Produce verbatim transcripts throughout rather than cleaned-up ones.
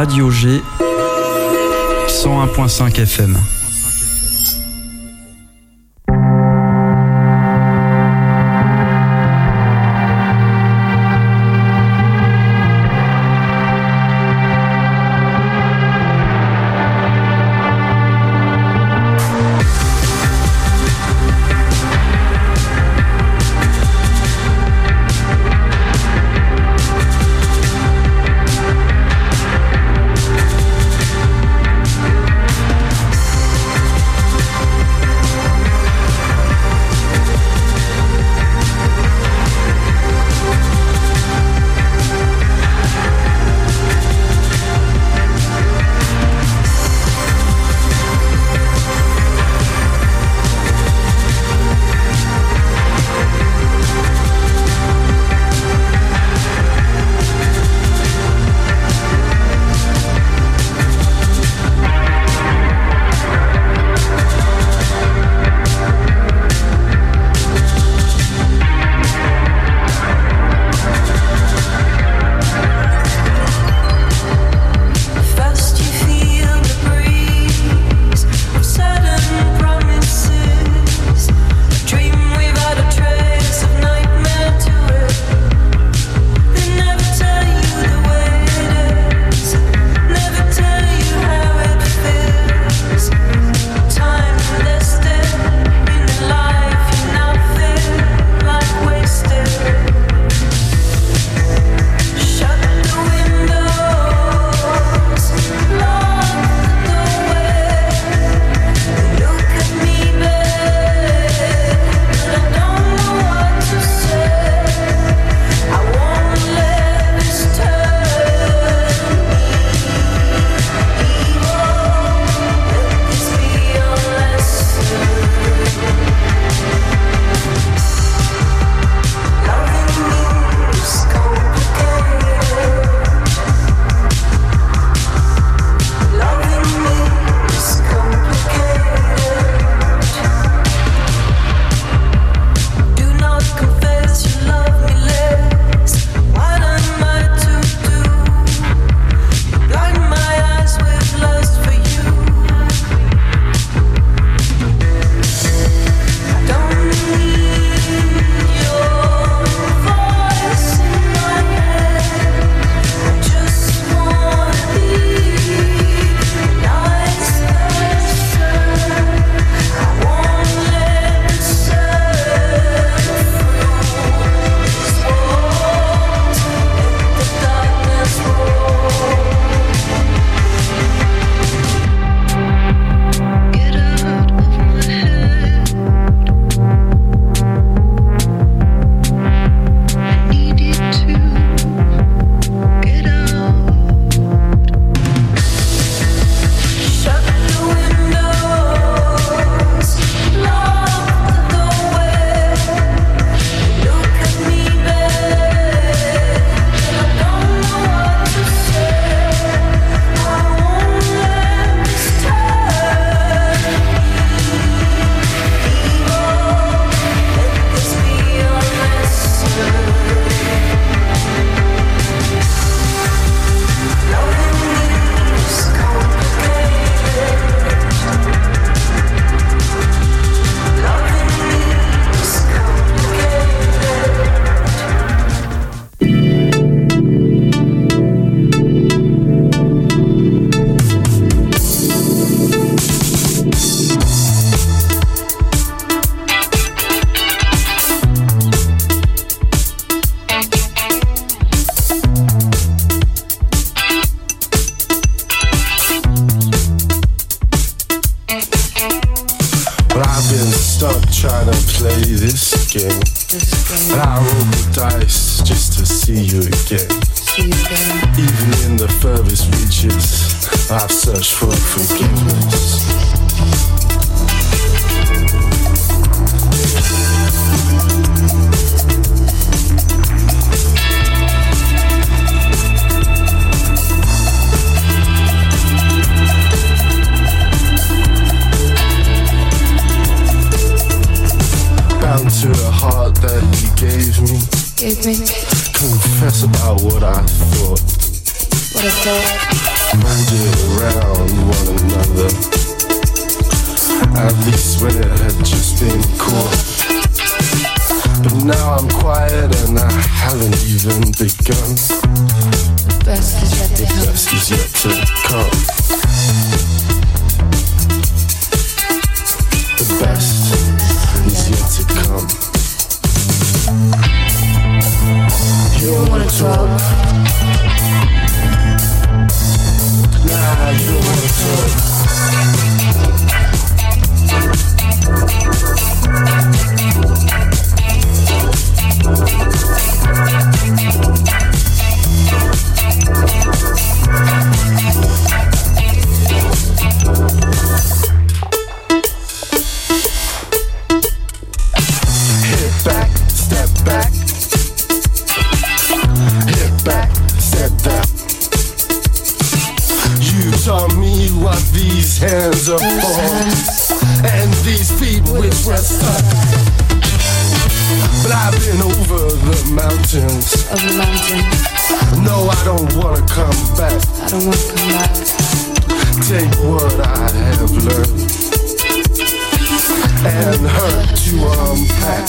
Radio G cent un virgule cinq F M. trying to play this game, and I roll the dice just to see you again. See you again. Even in the furthest reaches, I've searched for forgiveness. To the heart that you gave me, gave me. Confess about what I thought. What I thought. molded around one another. At least when it had just been caught. But now I'm quiet and I haven't even begun. The best is yet to come. The best is yet to come. The best is yet to come. You don't wanna talk. Nah, you don't wanna talk. Hit back, step back. Hit back, step back. You taught me what these hands are for, and these feet which were stuck. But I've been over the mountains. Over the mountains. No, I don't wanna come back. I don't wanna come back. Take what I have learned and hurt to unpack.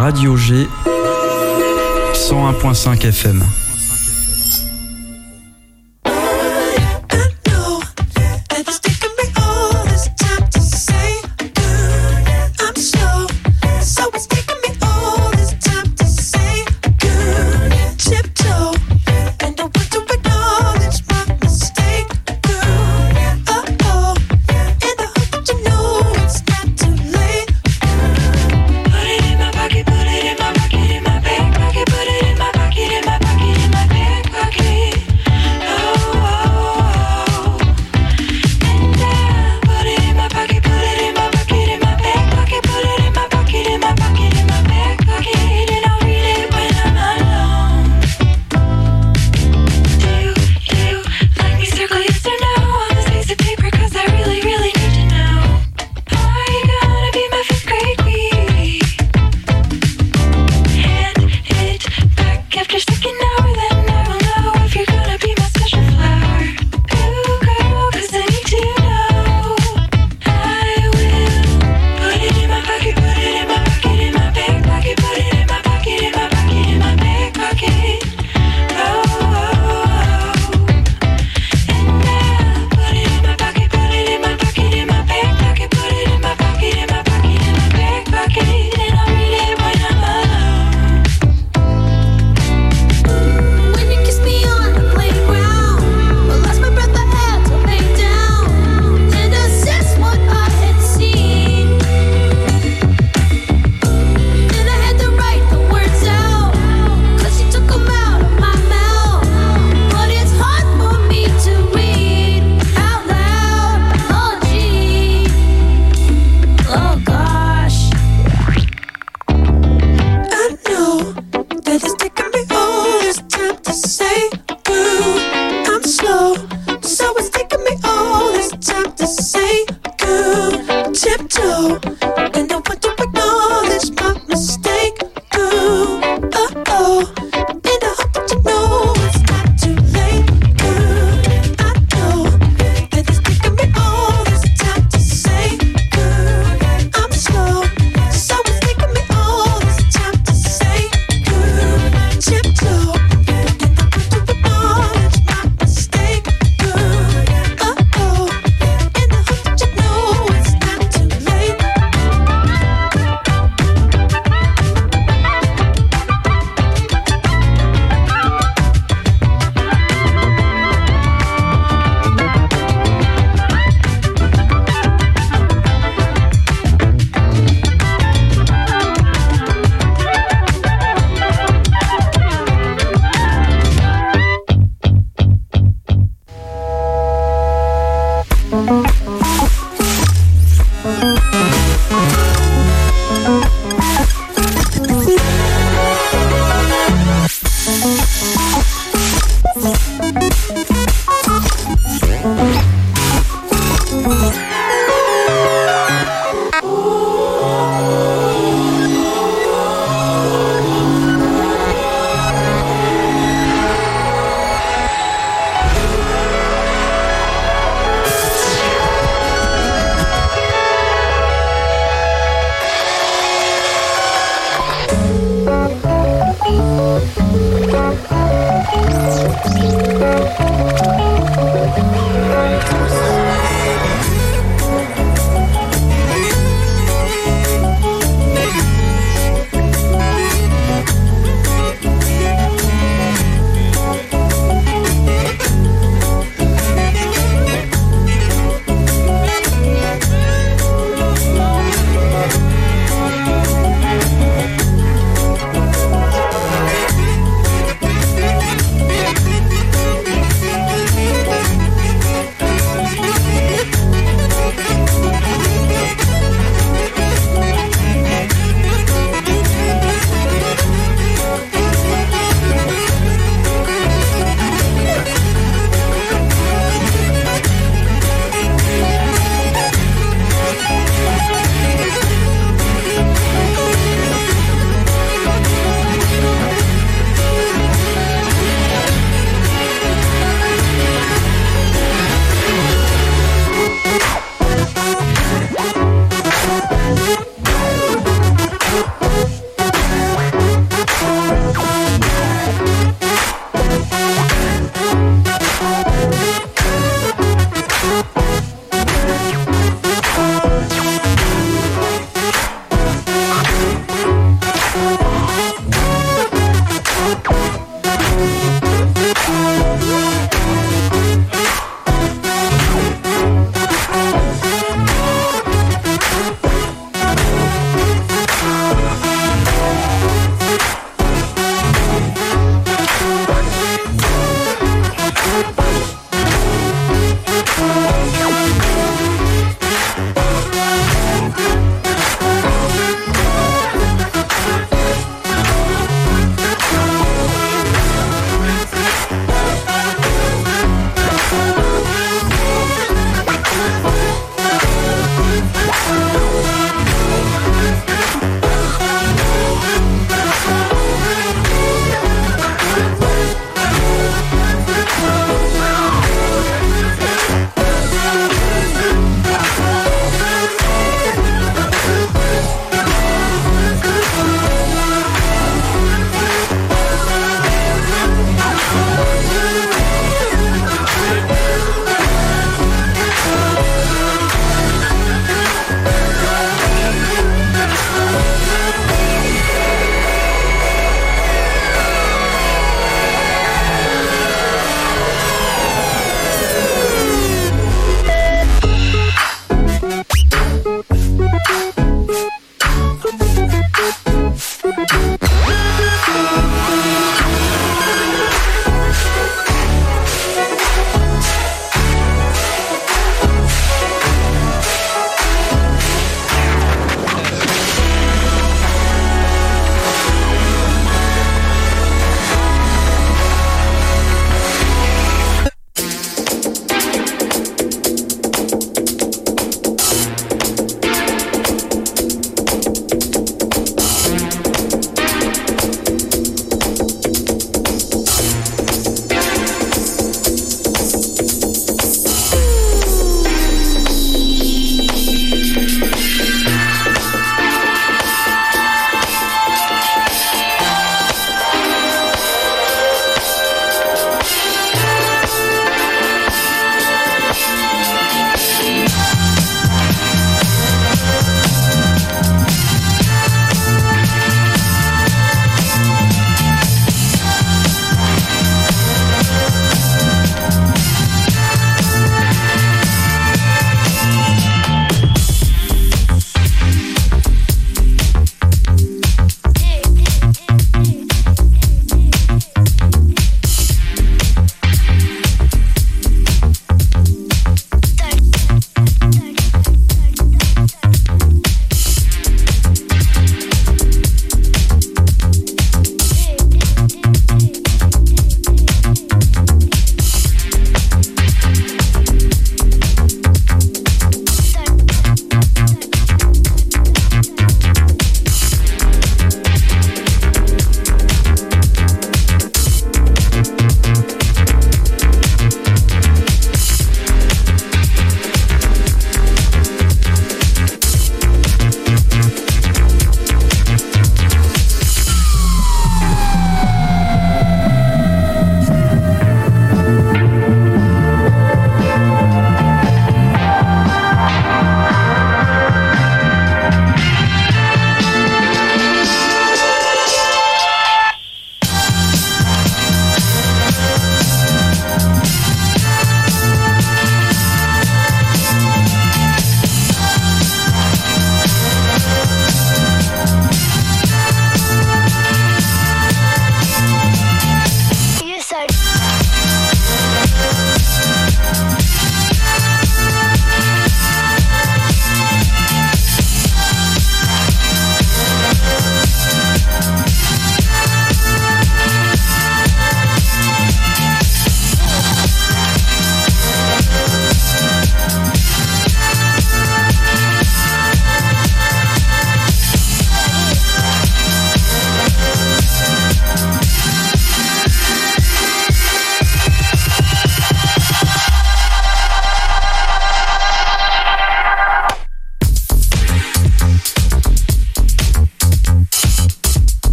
Radio G cent un point cinq F M.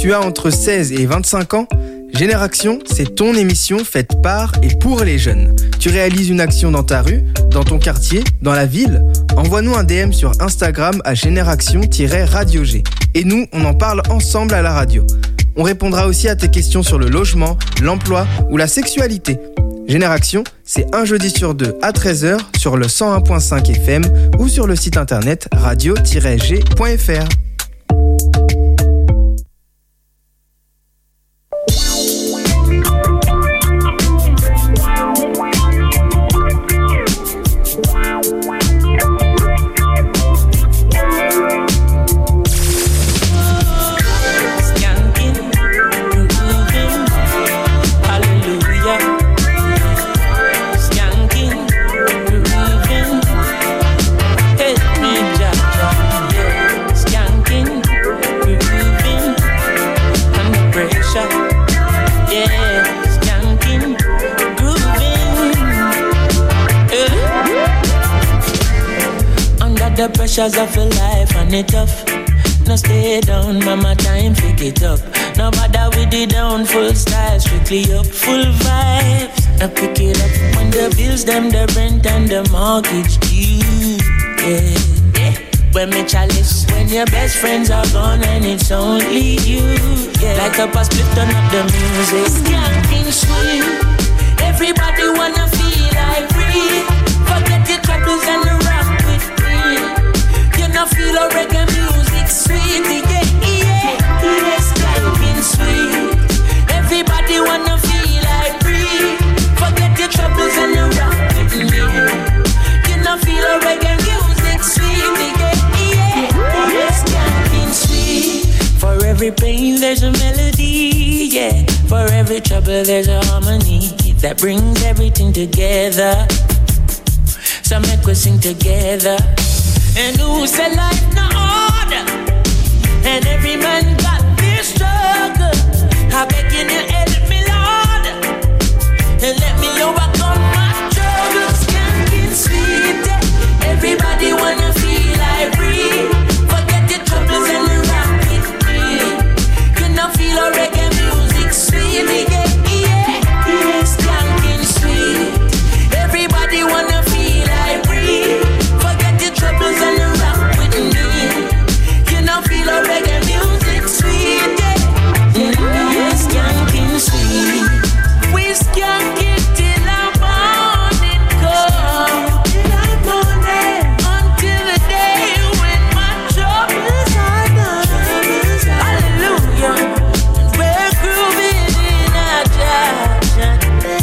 Tu as entre seize et vingt-cinq ans? Génération, c'est ton émission faite par et pour les jeunes. Tu réalises une action dans ta rue, dans ton quartier, dans la ville? Envoie-nous un D M sur Instagram à génération-radio G. Et nous, on en parle ensemble à la radio. On répondra aussi à tes questions sur le logement, l'emploi ou la sexualité. Génération, c'est un jeudi sur deux à treize heures sur le cent un point cinq F M ou sur le site internet radio tiret g point f r. The pressures of a life and it tough. No stay down, mama, time pick it up. No bother with the down, full style, strictly up, full vibes. I pick it up when the bills, them, the rent and the mortgage due. Yeah, yeah. When me chalice, when your best friends are gone and it's only you. Yeah, like up a split, turn up the music. Skanking sweet. Everybody wanna feel like free. Forget your troubles and the rock with me. You know feel a reggae music sweet. Yeah, yeah, yeah, skanking sweet. Everybody wanna feel like free. Forget your troubles and the rock with me. You know feel a reggae music sweet. Yeah, yeah, yeah, skanking sweet. For every pain there's a melody. Yeah, for every trouble there's a harmony that brings everything together. So make we sing together. And who said life no order? And every man got their struggle. I beg you to help me, Lord, and let me overcome my struggles. Skanking sweet. Everybody wanna feel like free. Forget your troubles and the rock with me. You know feel a reggae music sweet. Yeah, yeah, yeah, skanking sweet. Everybody wanna feel like free. Forget your troubles and the rock with me. You know feel a reggae music sweet. Yeah, yeah, skanking sweet. We skank it till our morning come. Till our morning. Until the day when my troubles are gone. Hallelujah. We're grooving in our jam.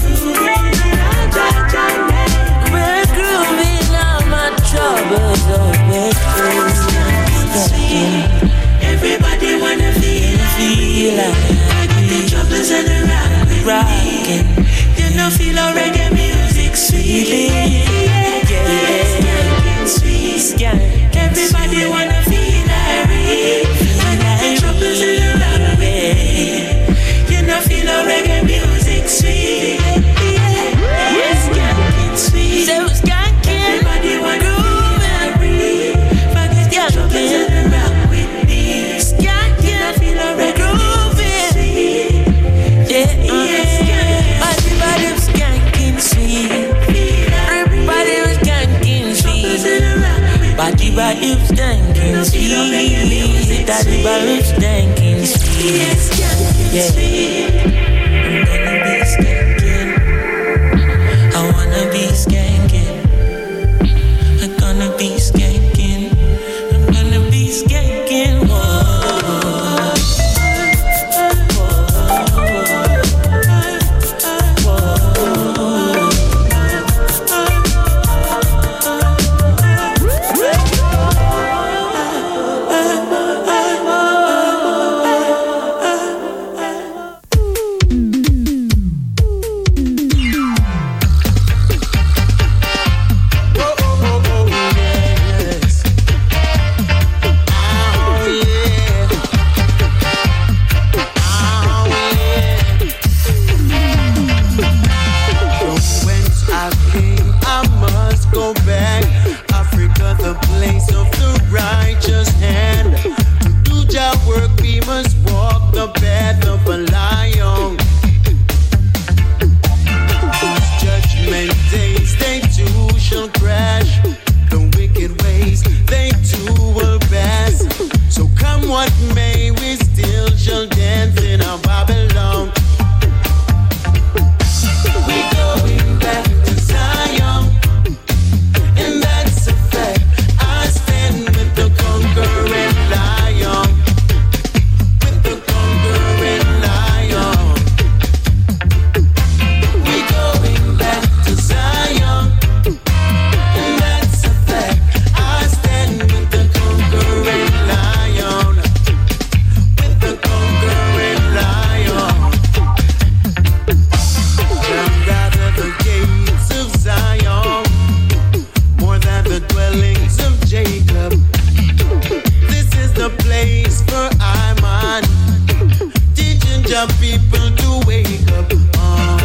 We're grooving on my troubles away. Everybody wanna feel feel like I got the troubles and the rock with rockin'. You know feel a reggae music sweet. Yeah, yeah, sweet. Skank. Everybody wanna feel like I got the troubles and the rock with me. You know feel a reggae music sweet. Yeah, skanking sweet. So skanking. Everybody wanna feel like free. Forget your troubles and the rock with me. Skanking. Feel a reggae music sweet. Yeah, yeah. Everybody was skanking sweet. Everybody was skanking sweet. Body body was skanking sweet. Everybody was skanking sweet. Yeah. I'm gonna be skanking. I wanna be skanking. I'm gonna be skanking. I'm gonna be skanking. Whoa. the people to wake up. Oh.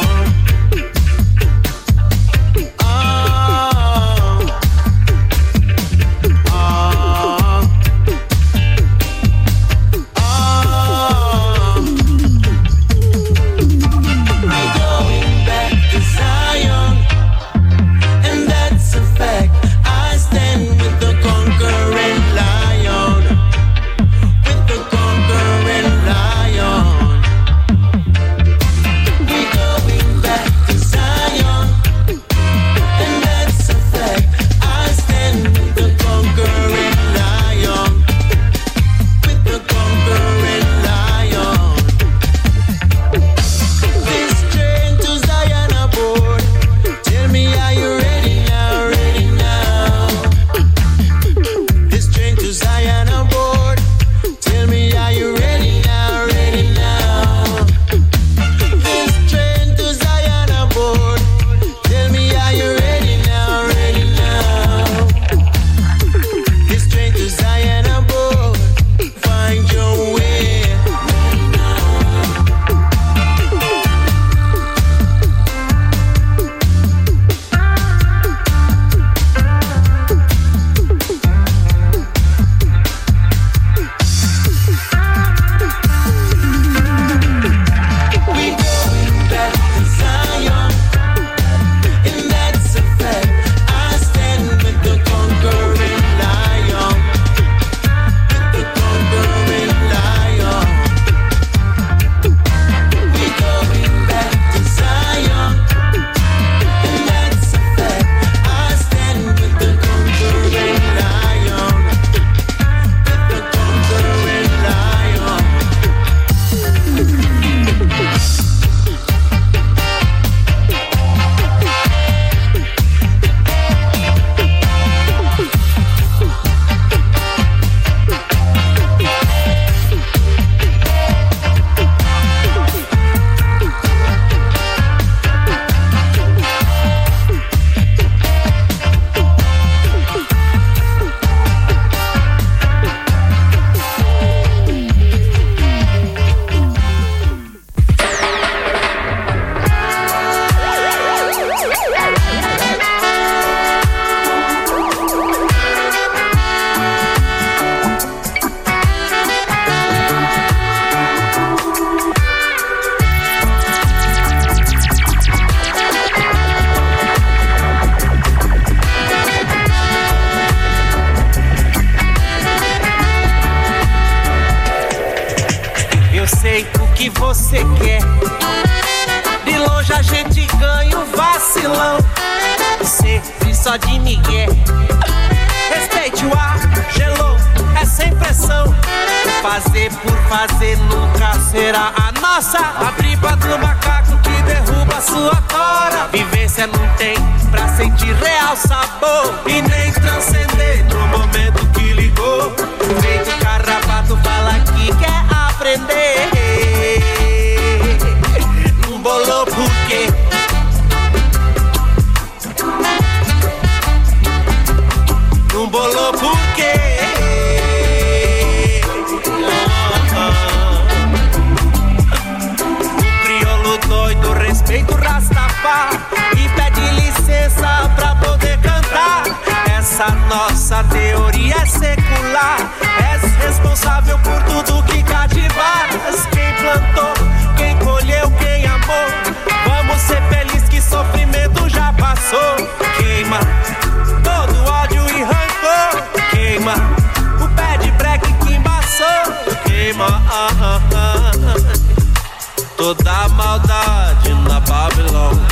Toda a maldade na Babilônia.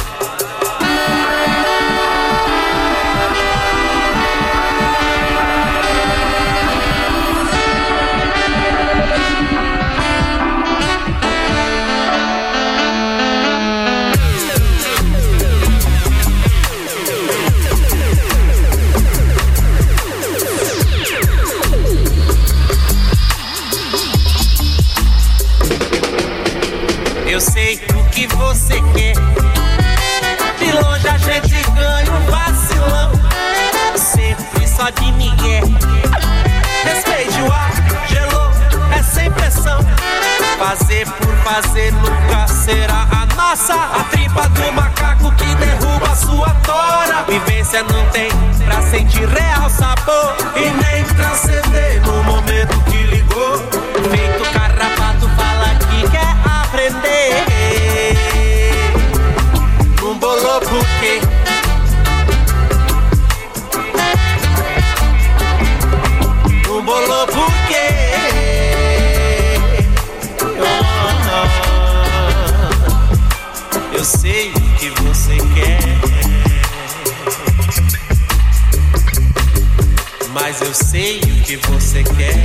Eu sei o que você quer. De longe a gente ganha um vacilão, sempre só de migué. Respeite o ar, gelou, é sempre sem pressão. Fazer por fazer nunca será a nossa. A tripa do macaco que derruba a sua tora. Vivência não tem pra sentir real sabor e nem transcender no momento que ligou. Feito carrapato fala que quer aprender. Não bolou por quê? Não bolou por quê? Eu sei o que você quer, mas eu sei o que você quer.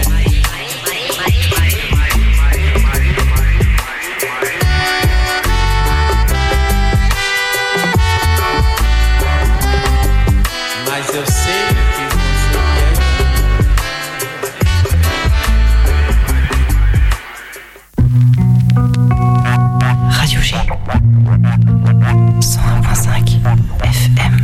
Mas eu sei o que você quer. Radio G cent un point cinq F M.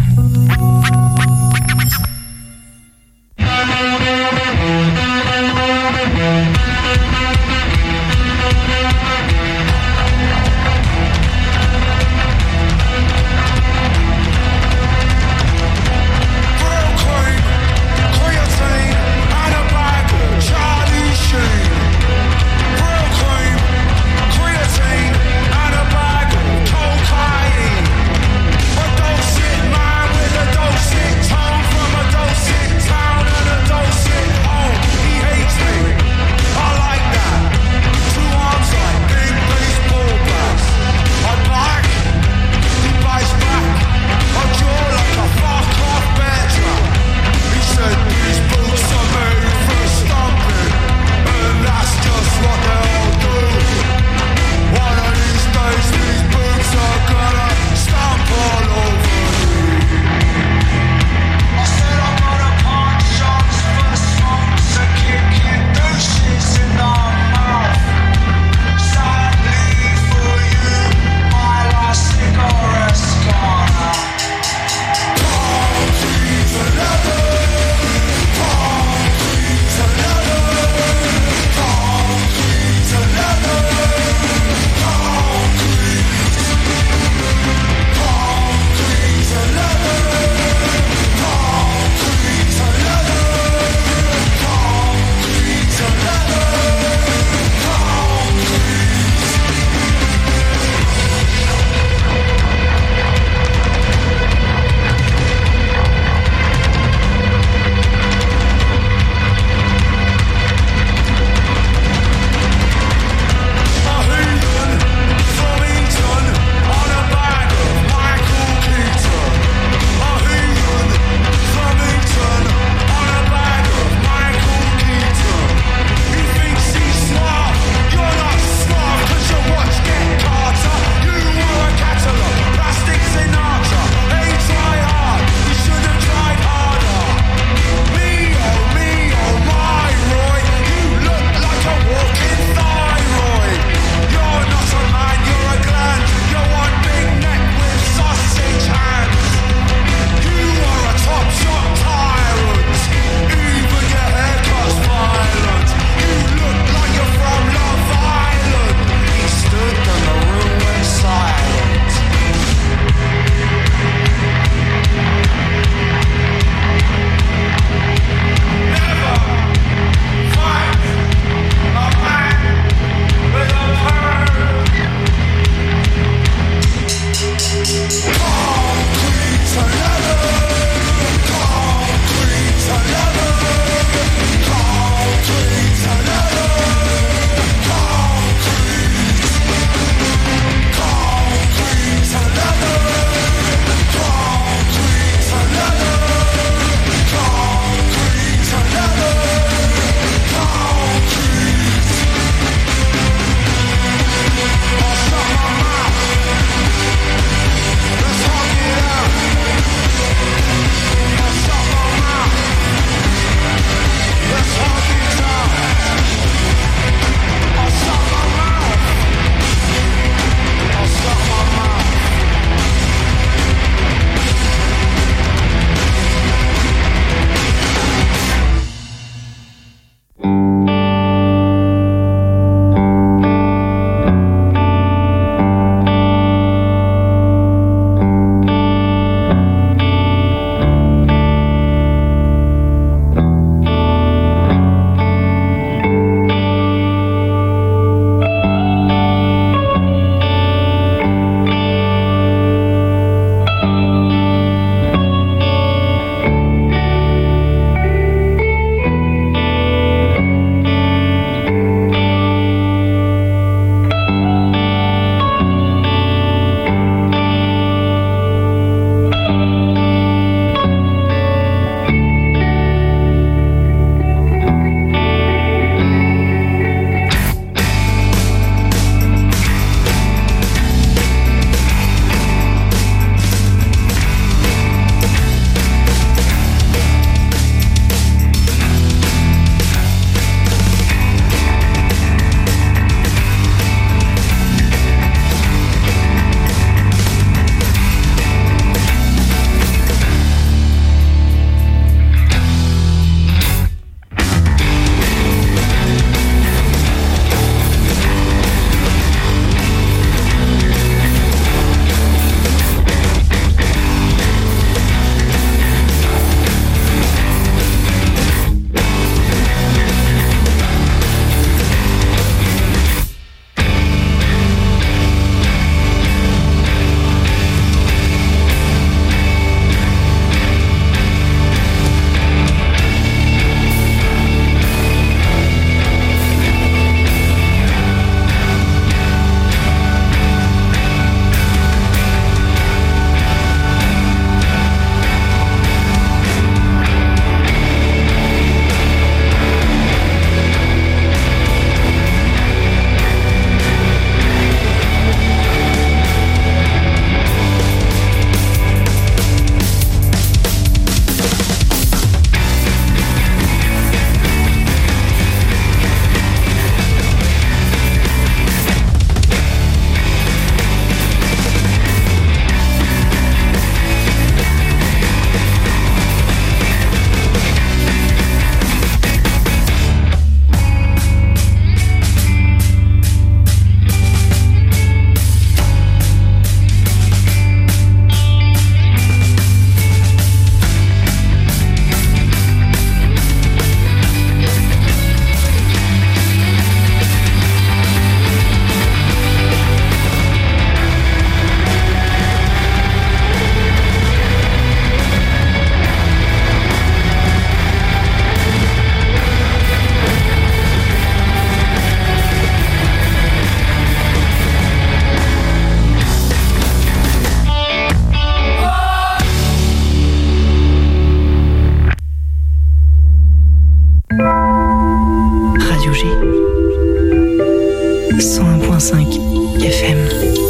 cinq F M.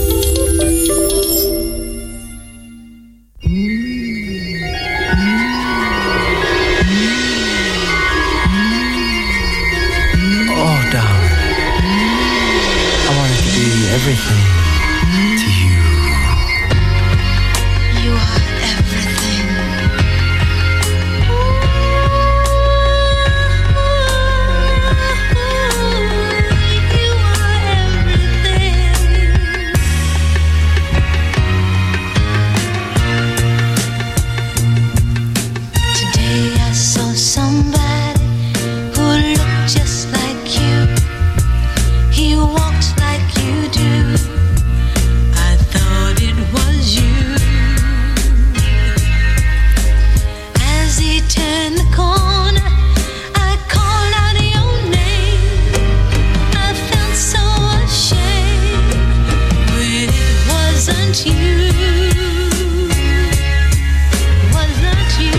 Everything to you. You are everything. You are everything. Today I saw somebody who looked just like you. He walks like you do. I thought it was you. As he turned the corner, I called out your name. I felt so ashamed, but it wasn't you. Wasn't you?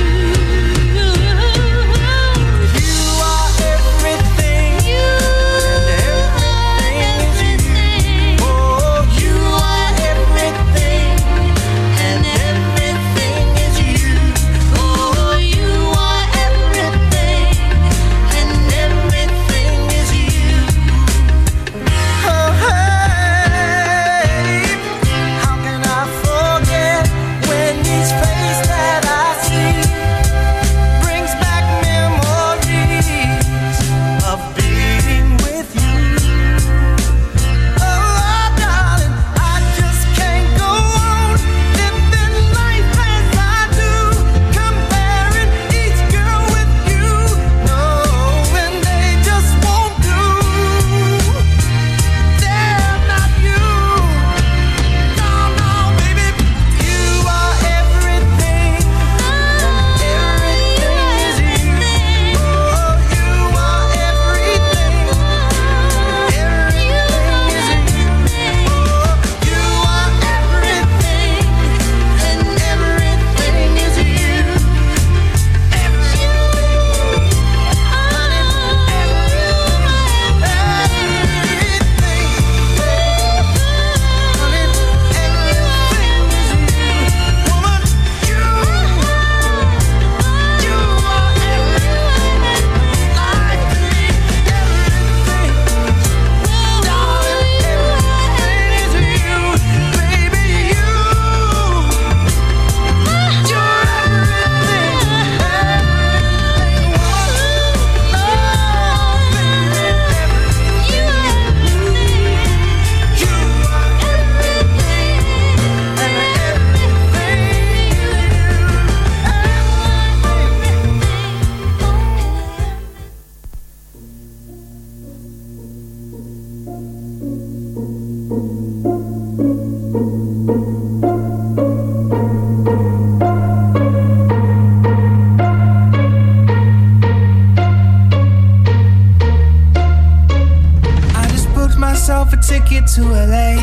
To L A,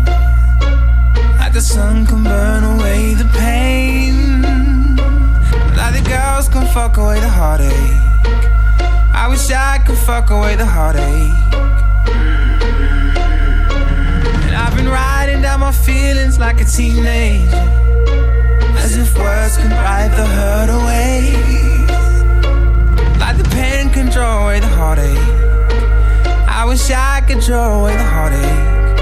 like the sun can burn away the pain, like the girls can fuck away the heartache. I wish I could fuck away the heartache. And I've been riding down my feelings like a teenager, as if words can drive the hurt away, like the pen can draw away the heartache. I wish I could draw away the heartache.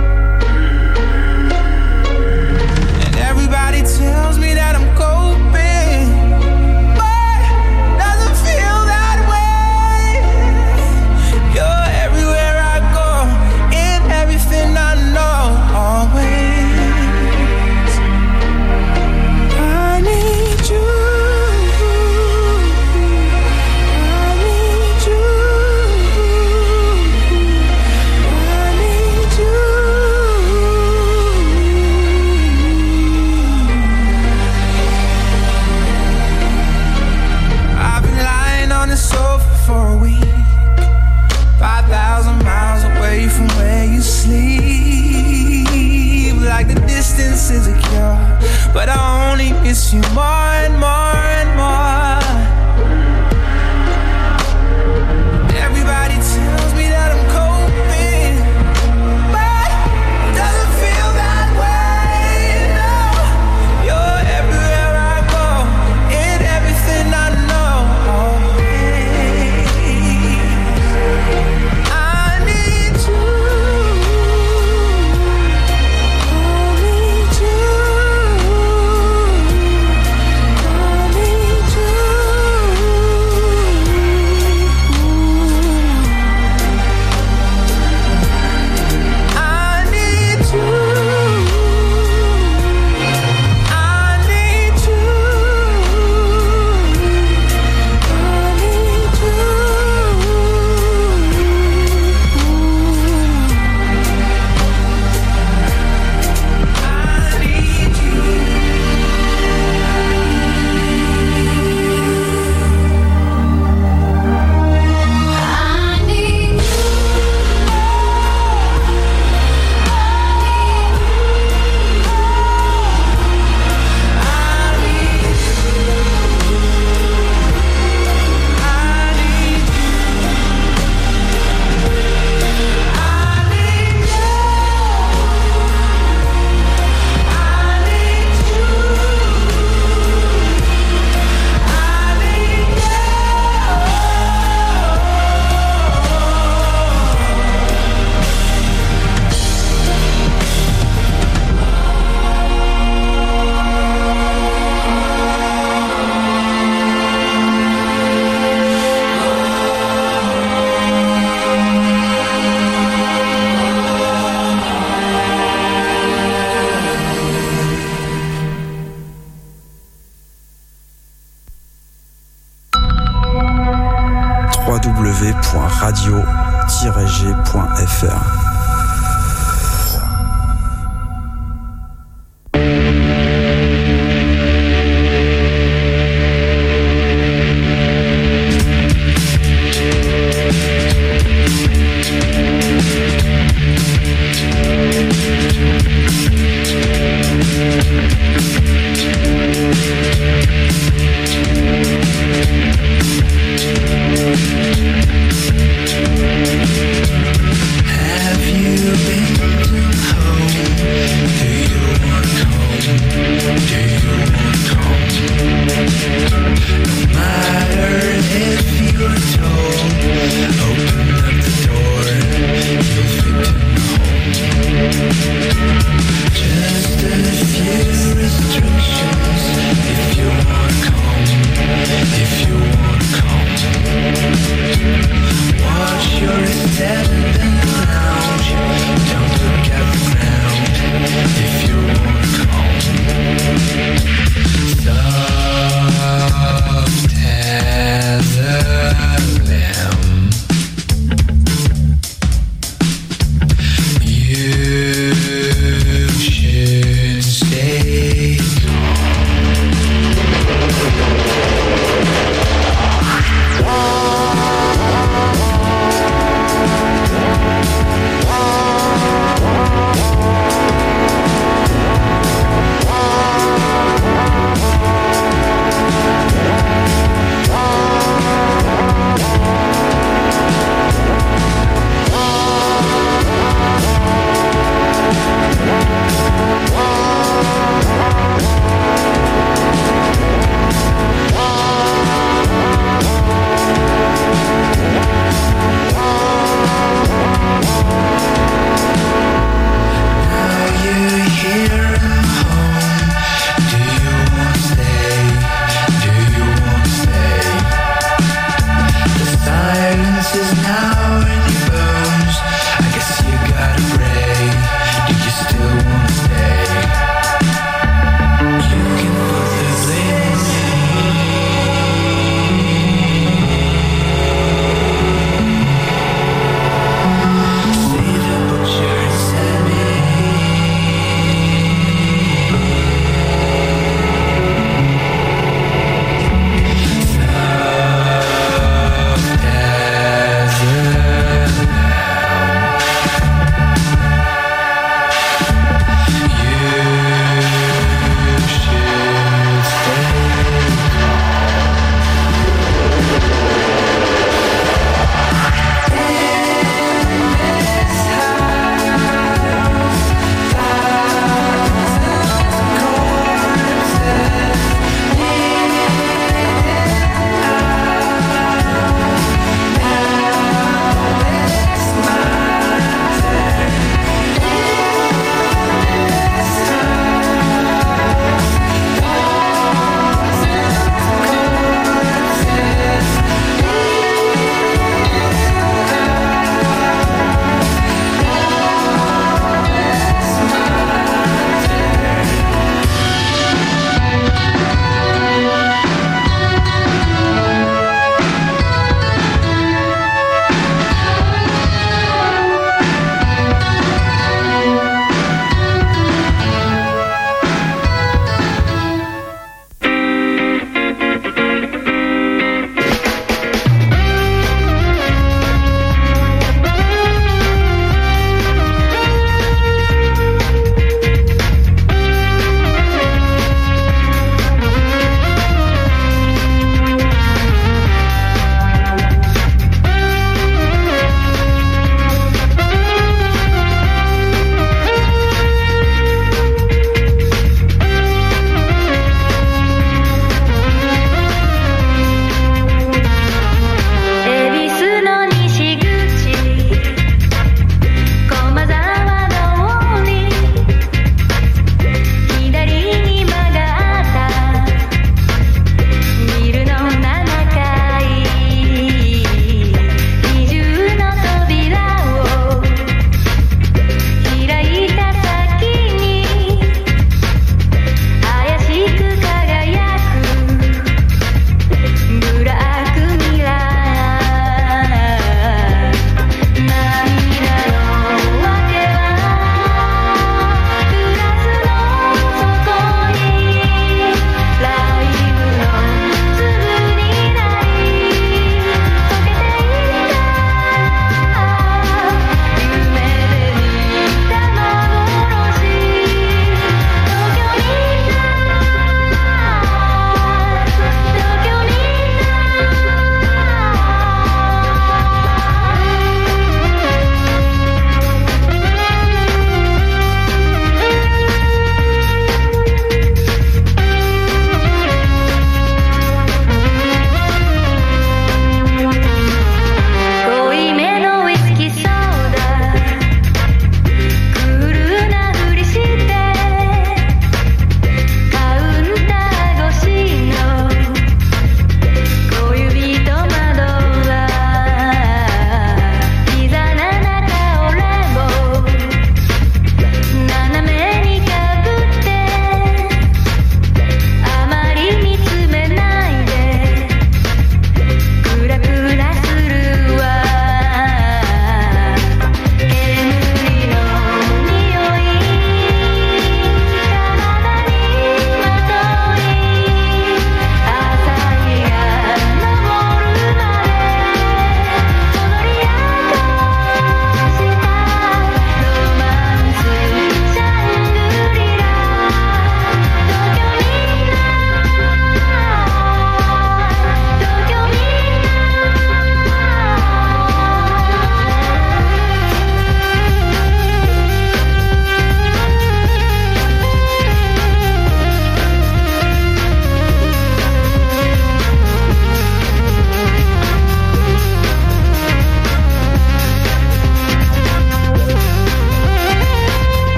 And everybody tells me that I'm coping, but it doesn't feel that way. You're everywhere I go, in everything I know, always. I need you. I need you. For a week, five thousand miles away from where you sleep. Like the distance is a cure, but I only miss you more and more and more. Everybody tells me that I'm coping, but Just a few restrictions. If you wanna come, if you wanna come, watch your step in the lounge. Don't look at the ground. If you wanna come, soft as a lamb. You should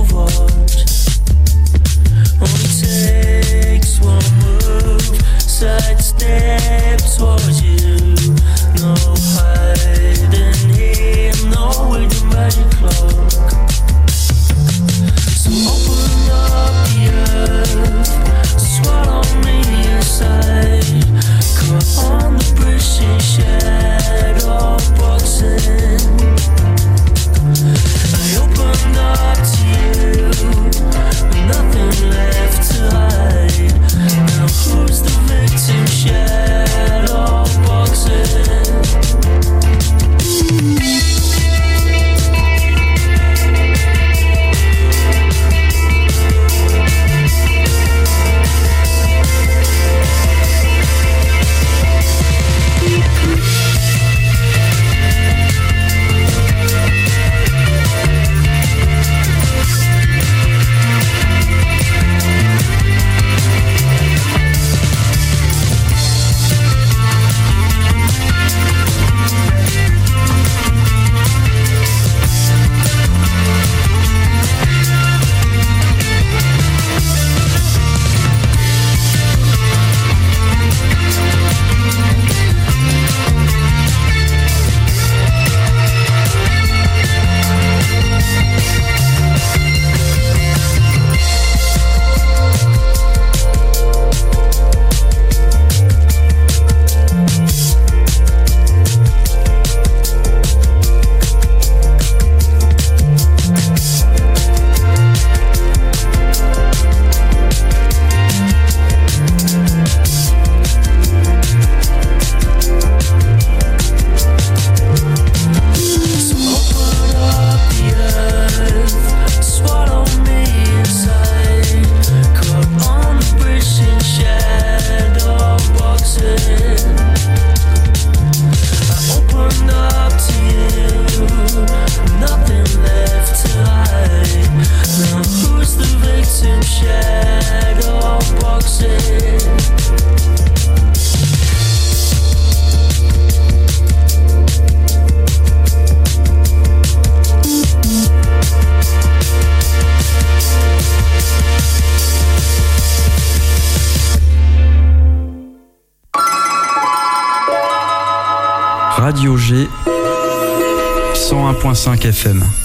move on. Only takes one move, sidestep towards you. No hiding here, no with the magic clock. So open up the earth, swallow me inside. Caught on the bridge in shadow boxing. I opened up to you, with nothing left to hide. Now who's the victim? Shadow boxing. Radio G cent un point cinq F M.